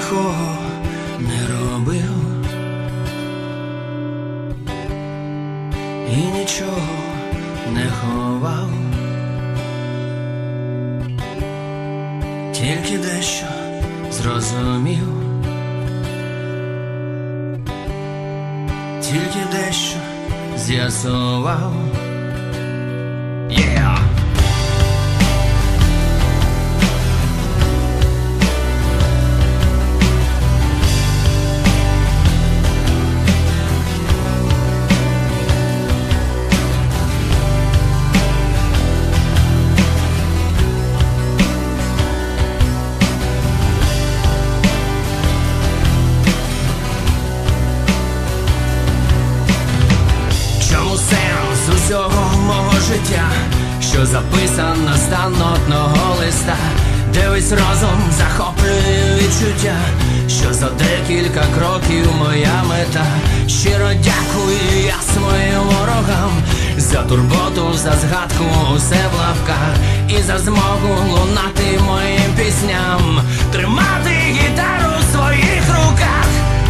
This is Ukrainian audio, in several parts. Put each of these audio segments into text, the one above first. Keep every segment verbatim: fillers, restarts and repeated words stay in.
лихого не робив і нічого не ховав, тільки дещо зрозумів, тільки дещо з'ясував. Yeah! Усього мого життя, що записано з танотного листа, де весь розум захоплює відчуття, що за декілька кроків моя мета. Щиро дякую я своїм ворогам за турботу, за згадку, усе в лапках, і за змогу лунати моїм пісням, тримати гітару в своїх руках.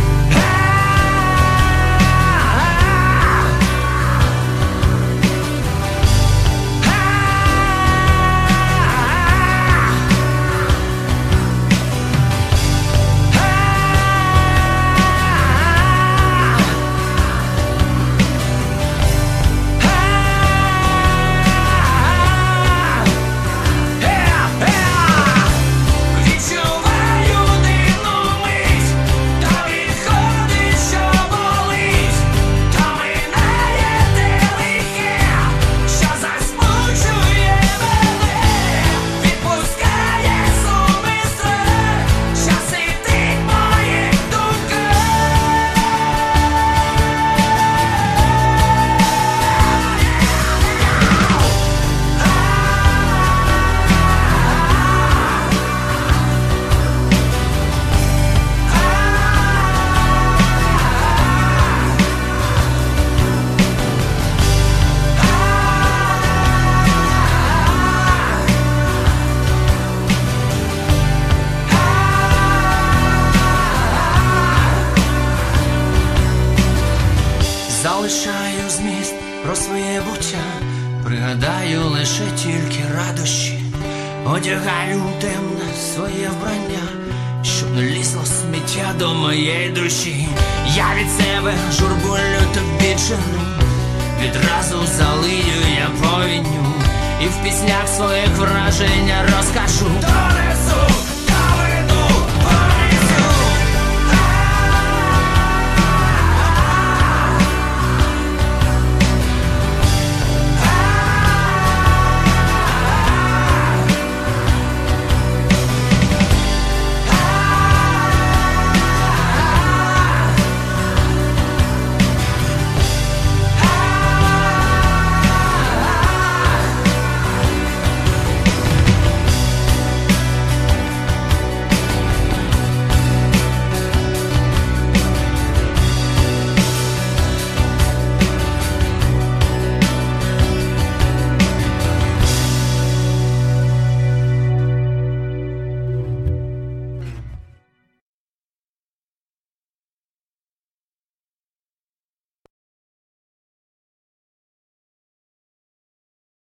Залишаю зміст про своє буття, пригадаю лише тільки радощі, одягаю темне своє вбрання, щоб не лізло сміття до моєї душі. Я від себе журбу тобі чину, відразу залию я повінню, і в піснях своїх враження розкажу. Донесу